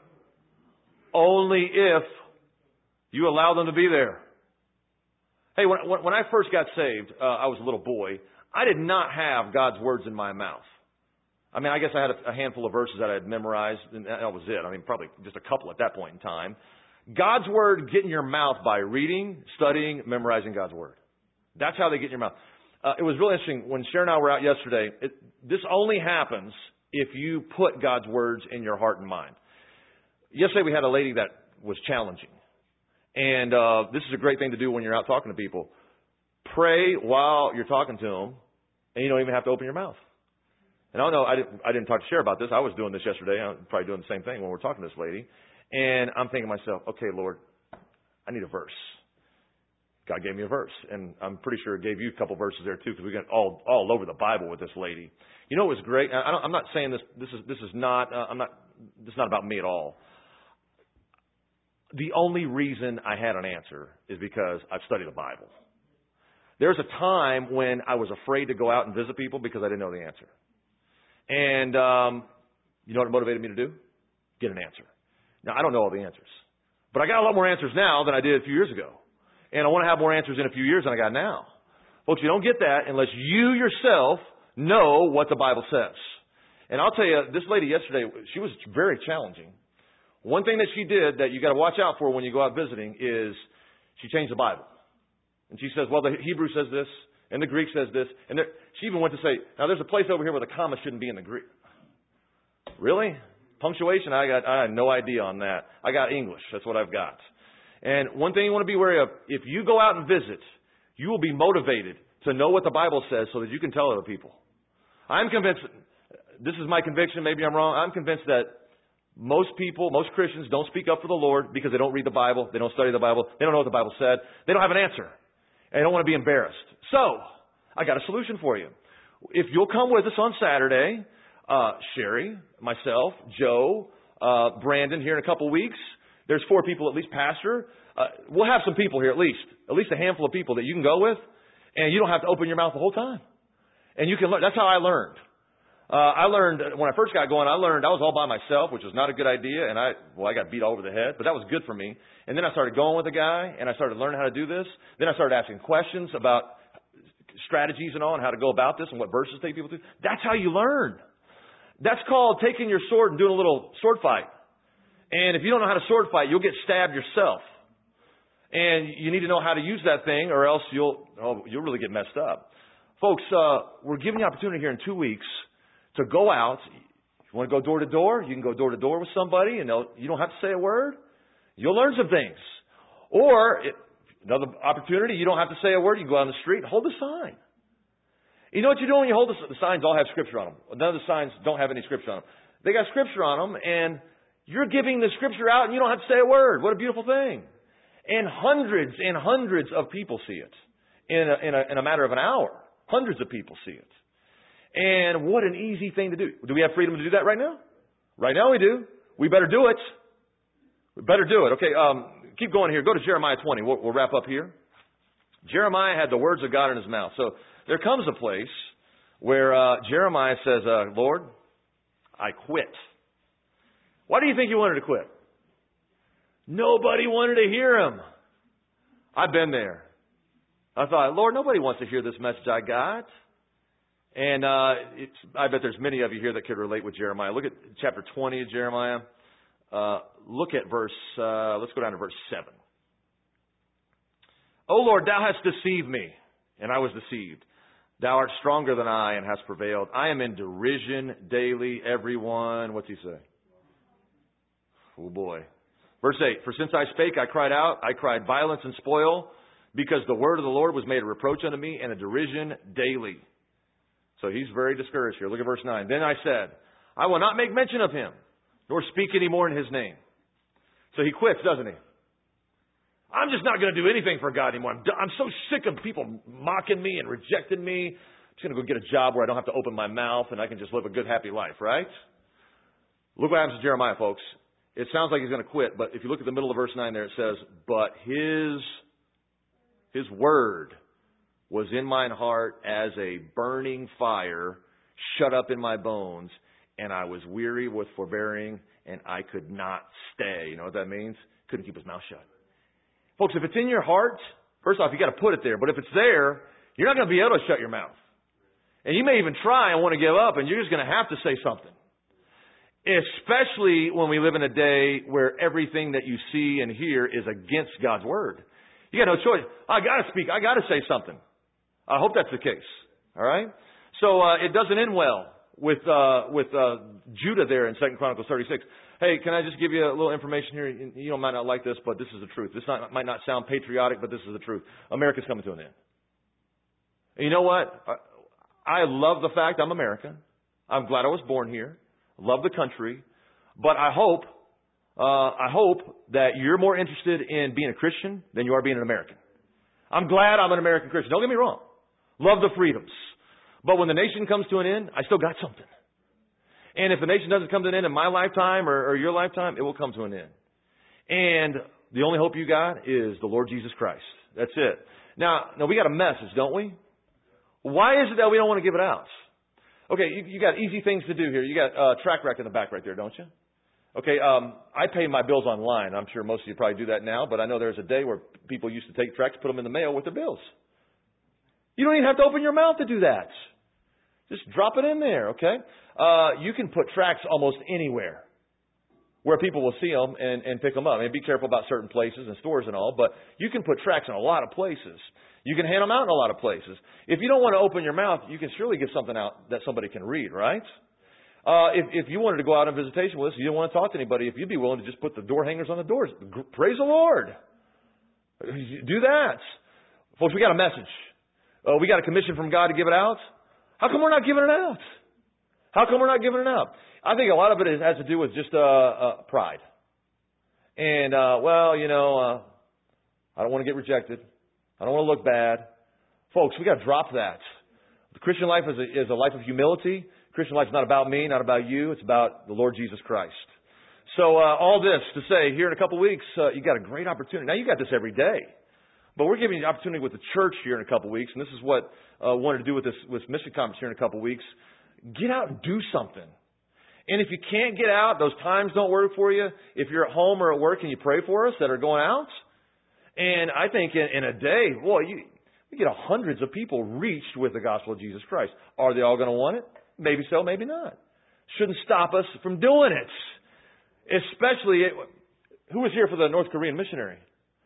Only if you allow them to be there. Hey, when, when I first got saved, uh, I was a little boy. I did not have God's words in my mouth. I mean, I guess I had a, a handful of verses that I had memorized, and that was it. I mean, probably just a couple at that point in time. God's word get in your mouth by reading, studying, memorizing God's word. That's how they get in your mouth. Uh, it was really interesting. When Sharon and I were out yesterday, it, this only happens if you put God's words in your heart and mind. Yesterday we had a lady that was challenging. And uh, this is a great thing to do when you're out talking to people. Pray while you're talking to them, and you don't even have to open your mouth. And I don't know, I didn't, I didn't talk to Sharon about this. I was doing this yesterday. I'm probably doing the same thing when we're talking to this lady. And I'm thinking to myself, okay, Lord, I need a verse. God gave me a verse. And I'm pretty sure it gave you a couple verses there too, because we got all all over the Bible with this lady. You know what was great? I don't, I'm not saying this. This is this is not. Uh, I'm not. This is not about me at all. The only reason I had an answer is because I've studied the Bible. There's a time when I was afraid to go out and visit people because I didn't know the answer. And um, you know what it motivated me to do? Get an answer. Now, I don't know all the answers. But I got a lot more answers now than I did a few years ago. And I want to have more answers in a few years than I got now. Folks, you don't get that unless you yourself know what the Bible says. And I'll tell you, this lady yesterday, she was very challenging. One thing that she did that you got to watch out for when you go out visiting is she changed the Bible. And she says, well, the Hebrew says this, and the Greek says this. And there, she even went to say, now there's a place over here where the comma shouldn't be in the Greek. Really? Punctuation? I got, I had no idea on that. I got English. That's what I've got. And one thing you want to be wary of, if you go out and visit, you will be motivated to know what the Bible says so that you can tell other people. I'm convinced, this is my conviction, maybe I'm wrong, I'm convinced that most people, most Christians don't speak up for the Lord because they don't read the Bible, they don't study the Bible, they don't know what the Bible said, they don't have an answer, and they don't want to be embarrassed. So, I got a solution for you. If you'll come with us on Saturday, uh, Sherry, myself, Joe, uh, Brandon here in a couple of weeks, there's four people at least, Pastor, uh, we'll have some people here at least, at least a handful of people that you can go with, and you don't have to open your mouth the whole time. And you can learn. That's how I learned. Uh, I learned, when I first got going, I learned I was all by myself, which was not a good idea, and I, well, I got beat all over the head, but that was good for me. And then I started going with a guy, and I started learning how to do this. Then I started asking questions about strategies and all, and how to go about this, and what verses take people to. That's how you learn. That's called taking your sword and doing a little sword fight. And if you don't know how to sword fight, you'll get stabbed yourself. And you need to know how to use that thing, or else you'll, oh, you'll really get messed up. Folks, uh, we're giving you an opportunity here in two weeks to go out. If you want to go door to door, you can go door to door with somebody, and you don't have to say a word. You'll learn some things. Or, it, another opportunity, you don't have to say a word. You can go out on the street and hold a sign. You know what you do when you hold the, the signs all have scripture on them. None of the signs don't have any scripture on them. They got scripture on them, and you're giving the scripture out, and you don't have to say a word. What a beautiful thing. And hundreds and hundreds of people see it in a, in a, in a matter of an hour. Hundreds of people see it. And what an easy thing to do. Do we have freedom to do that right now? Right now we do. We better do it. We better do it. Okay, um, keep going here. Go to Jeremiah twenty. We'll, we'll wrap up here. Jeremiah had the words of God in his mouth. So there comes a place where uh, Jeremiah says, uh, Lord, I quit. Why do you think he wanted to quit? Nobody wanted to hear him. I've been there. I thought, Lord, nobody wants to hear this message I got. And uh, it's, I bet there's many of you here that could relate with Jeremiah. Look at chapter twenty of Jeremiah. Uh, look at verse, uh, let's go down to verse seven. O Lord, thou hast deceived me, and I was deceived. Thou art stronger than I and hast prevailed. I am in derision daily, everyone. What's he say? Oh boy. Verse eight, for since I spake, I cried out, I cried violence and spoil, because the word of the Lord was made a reproach unto me and a derision daily. So he's very discouraged here. Look at verse nine. Then I said, I will not make mention of him, nor speak any more in his name. So he quits, doesn't he? I'm just not going to do anything for God anymore. I'm, I'm so sick of people mocking me and rejecting me. I'm just going to go get a job where I don't have to open my mouth and I can just live a good, happy life, right? Look what happens to Jeremiah, folks. It sounds like he's going to quit, but if you look at the middle of verse nine there, it says, but his, his word was in mine heart as a burning fire shut up in my bones, and I was weary with forbearing, and I could not stay. You know what that means? Couldn't keep his mouth shut. Folks, if it's in your heart, first off, you got to put it there. But if it's there, you're not going to be able to shut your mouth. And you may even try and want to give up, and you're just going to have to say something. Especially when we live in a day where everything that you see and hear is against God's word. You got no choice. I got to speak. I got to say something. I hope that's the case. All right? So uh, it doesn't end well with uh, with uh, Judah there in Second Chronicles thirty-six. Hey, can I just give you a little information here? You might not like this, but this is the truth. This not, might not sound patriotic, but this is the truth. America's coming to an end. And you know what? I love the fact I'm American. I'm glad I was born here. Love the country. But I hope, uh, I hope that you're more interested in being a Christian than you are being an American. I'm glad I'm an American Christian. Don't get me wrong. Love the freedoms. But when the nation comes to an end, I still got something. And if the nation doesn't come to an end in my lifetime or, or your lifetime, it will come to an end. And the only hope you got is the Lord Jesus Christ. That's it. Now, now we got a message, don't we? Why is it that we don't want to give it out? Okay, you, you got easy things to do here. You got uh, track record in the back right there, don't you? Okay, um, I pay my bills online. I'm sure most of you probably do that now, but I know there's a day where people used to take tracts, put them in the mail with their bills. You don't even have to open your mouth to do that. Just drop it in there, okay? Uh, you can put tracts almost anywhere where people will see them and, and pick them up. And be careful about certain places and stores and all, but you can put tracts in a lot of places. You can hand them out in a lot of places. If you don't want to open your mouth, you can surely give something out that somebody can read, right? Uh, if, if you wanted to go out on visitation with us, you don't want to talk to anybody, if you'd be willing to just put the door hangers on the doors, praise the Lord. Do that. Folks, we got a message. Uh, we got a commission from God to give it out. How come we're not giving it out? How come we're not giving it out? I think a lot of it has to do with just uh, uh, pride. And, uh, well, you know, uh, I don't want to get rejected. I don't want to look bad. Folks, we got to drop that. The Christian life is a, is a life of humility. Christian life is not about me, not about you. It's about the Lord Jesus Christ. So uh, all this to say, here in a couple of weeks, uh, you got a great opportunity. Now, you got this every day. But we're giving you the opportunity with the church here in a couple of weeks, and this is what I uh, wanted to do with this with mission conference here in a couple of weeks. Get out and do something. And if you can't get out, those times don't work for you. If you're at home or at work, can you pray for us that are going out? And I think in, in a day, boy, you, you get hundreds of people reached with the gospel of Jesus Christ. Are they all going to want it? Maybe so, maybe not. Shouldn't stop us from doing it. Especially, who was here for the North Korean missionary?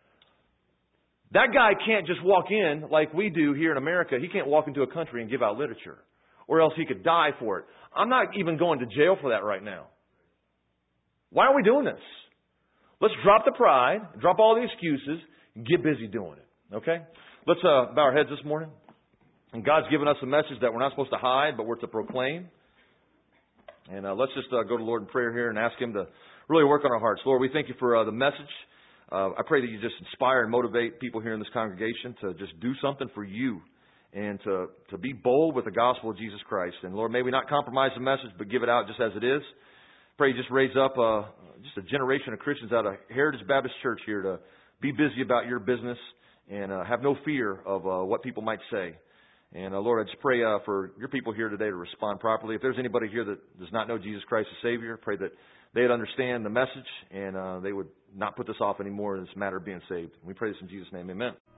That guy can't just walk in like we do here in America. He can't walk into a country and give out literature, or else he could die for it. I'm not even going to jail for that right now. Why are we doing this? Let's drop the pride, drop all the excuses, and get busy doing it. Okay? Let's uh, bow our heads this morning. And God's given us a message that we're not supposed to hide, but we're to proclaim. And uh, let's just uh, go to the Lord in prayer here and ask Him to really work on our hearts. Lord, we thank You for uh, the message. Uh, I pray that You just inspire and motivate people here in this congregation to just do something for You and to, to be bold with the gospel of Jesus Christ. And Lord, may we not compromise the message, but give it out just as it is. Pray You just raise up uh, just a generation of Christians out of Heritage Baptist Church here to be busy about Your business and uh, have no fear of uh, what people might say. And uh, Lord, I just pray uh, for Your people here today to respond properly. If there's anybody here that does not know Jesus Christ as Savior, pray that they'd understand the message and uh, they would not put this off anymore in this matter of being saved. We pray this in Jesus' name. Amen.